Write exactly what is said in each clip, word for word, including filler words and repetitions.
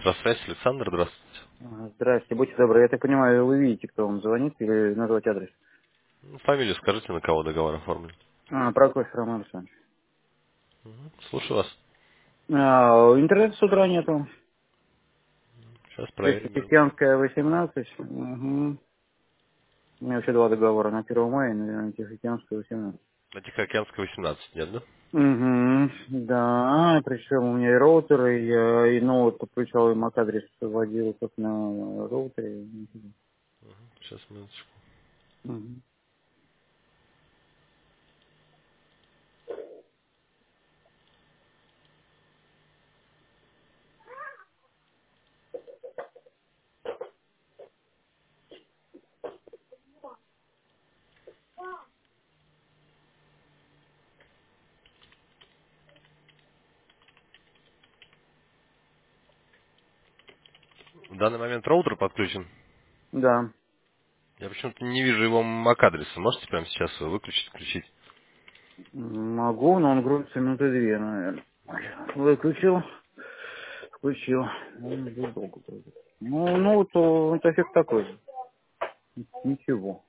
Электросвязь, Александр, здравствуйте. А, Здрасте, будьте добры. Я так понимаю, вы видите, кто вам звонит, или назвать адрес? Ну, фамилию скажите, на кого договор оформлен. А, Прокофьев Роман Александрович. Мгм. Слушаю вас. А, интернета с утра нету. Сейчас То есть проверим. минутку. Тихоокеанская восемнадцать. Угу. У меня вообще два договора, на первого мая и на Тихоокеанскую восемнадцать. На Тихоокеанской восемнадцать, нет, да? Угу, да, причем у меня и роутер, и, э, и ноут подключал, и MAC-адрес вводил как на роутере. Сейчас, минуточку. Мгм. В данный момент роутер подключен. Да, Я почему-то не вижу его MAC-адреса. Можете прямо сейчас его выключить, включить? могу, но он грузится минуты две, наверное. Выключил. Включил. Ну, не будет долго грузить. Ну, ну, вот э, это эффект такой же. Ничего.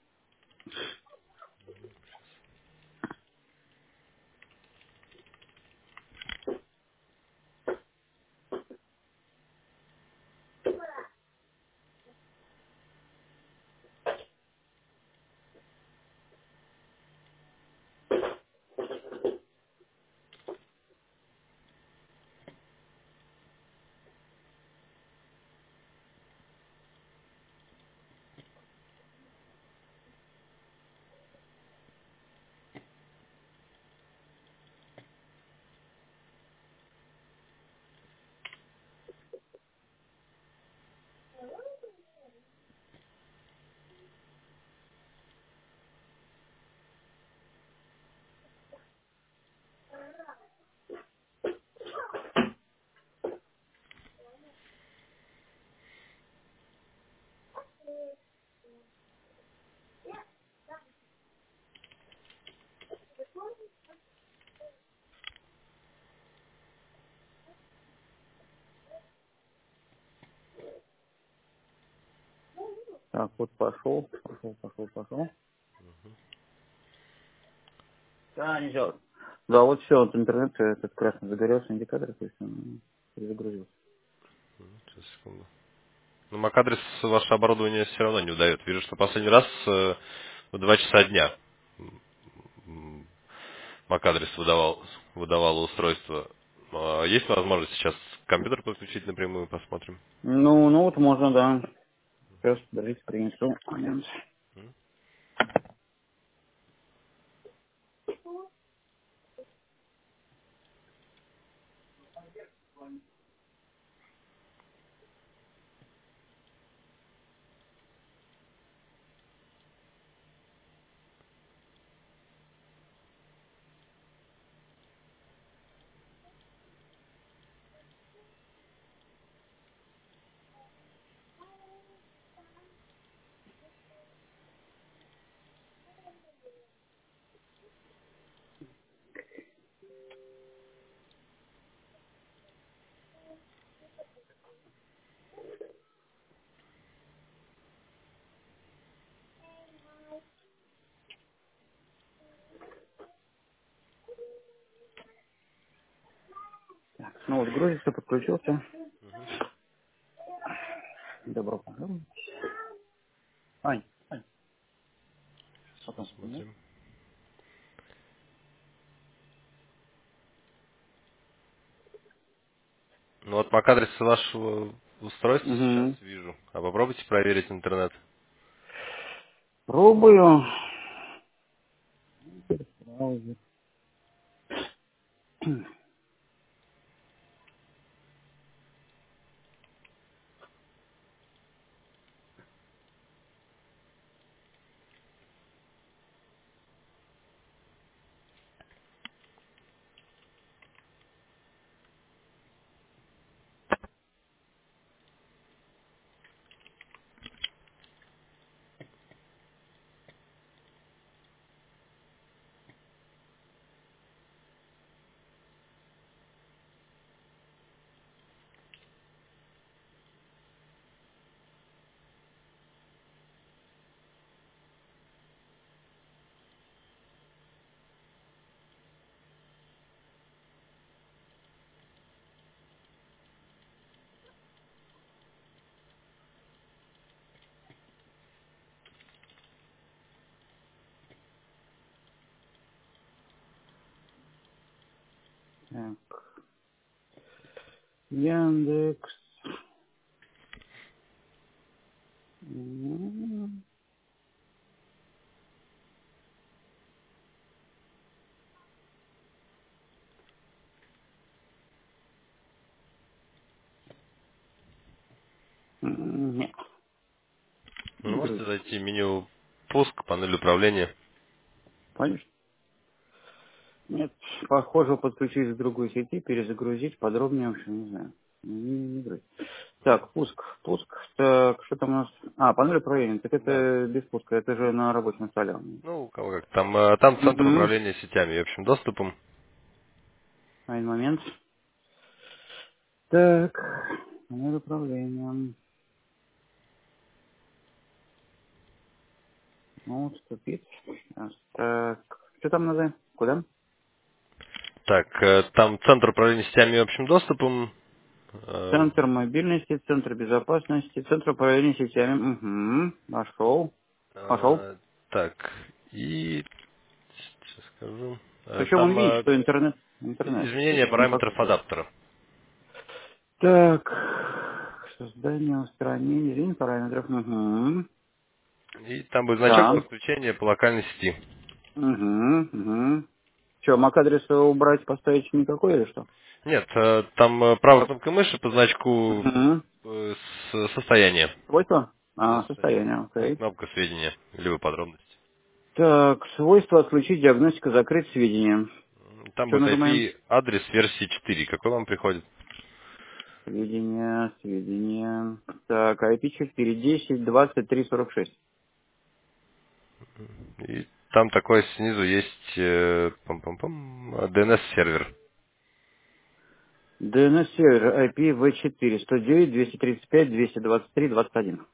Так, вот пошел, пошел, пошел, пошел. Да, не делай. Да, вот все, вот интернет э, этот красный загорелся индикатор, то есть он перезагрузился. Сейчас, секунду. Ну, MAC-адрес ваше оборудование все равно не удает. Вижу, что последний раз э, в два часа дня м, MAC-адрес выдавал, выдавало устройство. А есть возможность сейчас компьютер подключить напрямую, посмотрим? Ну, ну вот можно, да. Сейчас, подождите, принесу. Момент. Так, ну вот грузится, подключился. Добро пожаловать. Ань, Ань, потом подниму. Смотрим. Ну вот MAC-адрес вашего устройства сейчас Угу. вижу. А попробуйте проверить интернет. Пробую. Браузер. Так, Яндекс. М, Нет, Ну, не можете грузится. зайти в меню «Пуск», панель управления. Конечно. Нет, похоже, подключить к другой сети, перезагрузить, подробнее, в общем, не знаю. Не, не грузит. Так, пуск, пуск. Так, что там у нас? А, панель управления. Так Да. это без пуска, это же на рабочем столе. Ну, у кого как. Там, э, там центр Угу. управления сетями и общим доступом. Один момент. Так, панель управления. Ну, вступить. Сейчас. Так, что там надо? Куда? Так, э, там центр управления сетями и общим доступом. Э, Центр мобильности, центр безопасности, центр управления сетями. Угу. Нашел. Пошел. э, так, и сейчас скажу. Э, Причем он Там видит, э, что интернет. Интернет. То изменение есть не параметров какой-то. адаптера. Так. Создание, устранение, изменение параметров. Угу. И там будет значок Да. подключения по локальной сети. Угу. Угу. Что, мак-адрес убрать, поставить никакой или что? Нет, э, там э, правой кнопкой мыши по значку Угу. э, с- состояние. Свойства? Да, А, состояние. состояние, И окей. кнопка сведения, либо подробности. Так, свойства отключить, диагностика, закрыть сведения. Там Что будет нажимаем? ай пи адрес версии четыре. Какой вам приходит? Сведения, сведения. Так, ай пи четыре, десять, двадцать три, сорок шесть. И там такой снизу есть э, пам-пам-пам, ди эн эс сервер. ди эн эс сервер ай пи ви четыре, сто девять, двести тридцать пять, двести двадцать три, двадцать один.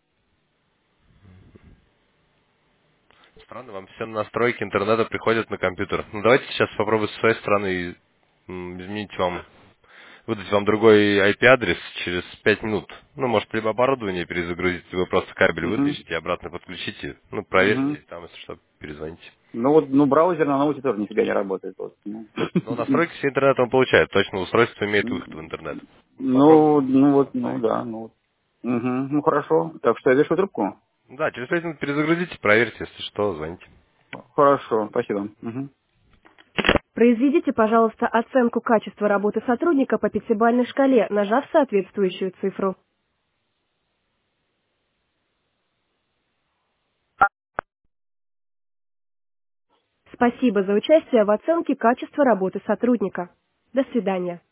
Странно, вам все настройки интернета приходят на компьютер. Ну давайте сейчас попробуем с своей стороны м, изменить вам, выдать вам другой ай пи адрес через пять минут. Ну, может, либо оборудование перезагрузить, либо просто кабель Угу. выключите и обратно подключите. Ну, Угу. проверьте, там, если что, перезвоните. Ну вот, ну браузер на ноуте тоже нифига не работает. Вот. Ну, Но настройки с интернета он получает. Точно устройство имеет выход в интернет. Ну, ну, попробуйте ну вот, ну установить. да, ну вот. Угу. Ну хорошо. Так что я вешу трубку. Да, через пять минут перезагрузите, проверьте, если что, звоните. Хорошо, спасибо. Мгм. Произведите, пожалуйста, оценку качества работы сотрудника по пятибалльной шкале, нажав соответствующую цифру. Спасибо за участие в оценке качества работы сотрудника. До свидания.